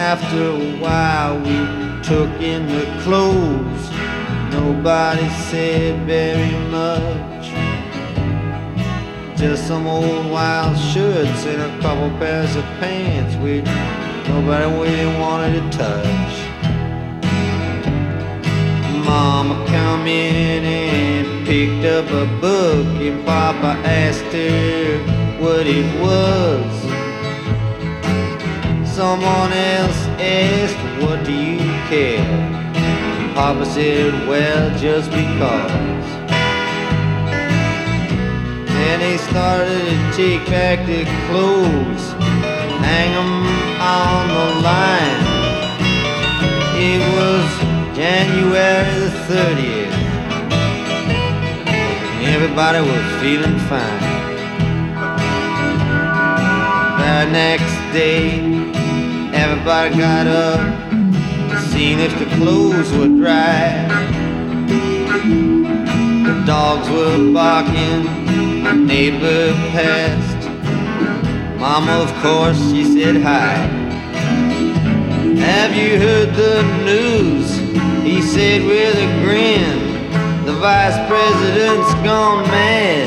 After a while we took in the clothes. Nobody said very much. Just some old wild shirts and a couple pairs of pants which nobody really wanted to touch. Mama come in and picked up a book, and Papa asked her what it was. Someone else asked, what do you care? Papa said, well, just because. Then they started to take back their clothes, hang them on the line. It was January the 30th. Everybody was feeling fine. The next day, everybody got up, seen if the clothes were dry. The dogs were barking, my neighbor passed. Mama, of course, she said hi. Have you heard the news? He said with a grin, the vice president's gone mad.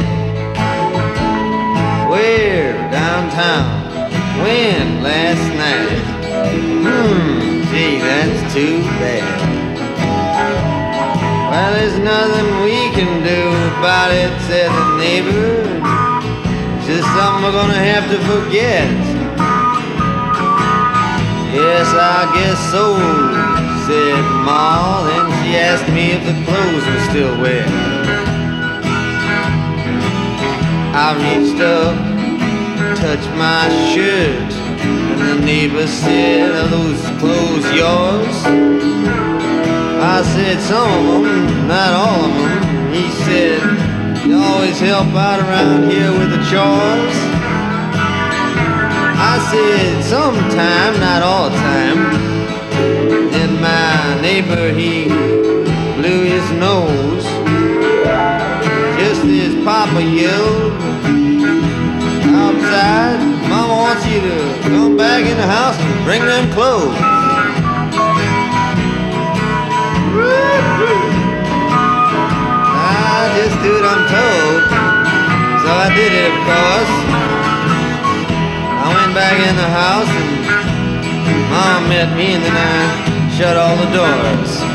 Where? Downtown. When? Last night. Gee, that's too bad. Well, there's nothing we can do about it, said the neighbor. It's just something we're gonna have to forget. Yes, I guess so, said Ma. Then she asked me if the clothes were still wet. I reached up, touched my shirt, and the neighbor said, are those clothes yours? I said, some of them, not all of them. He said, you always help out around here with the chores? I said, sometime, not all the time. Then my neighbor, he blew his nose, just as Papa yelled outside, Mama wants you to come back in the house and bring them clothes. I just do what I'm told, so I did it, of course. I went back in the house and Mom met me, and then I shut all the doors.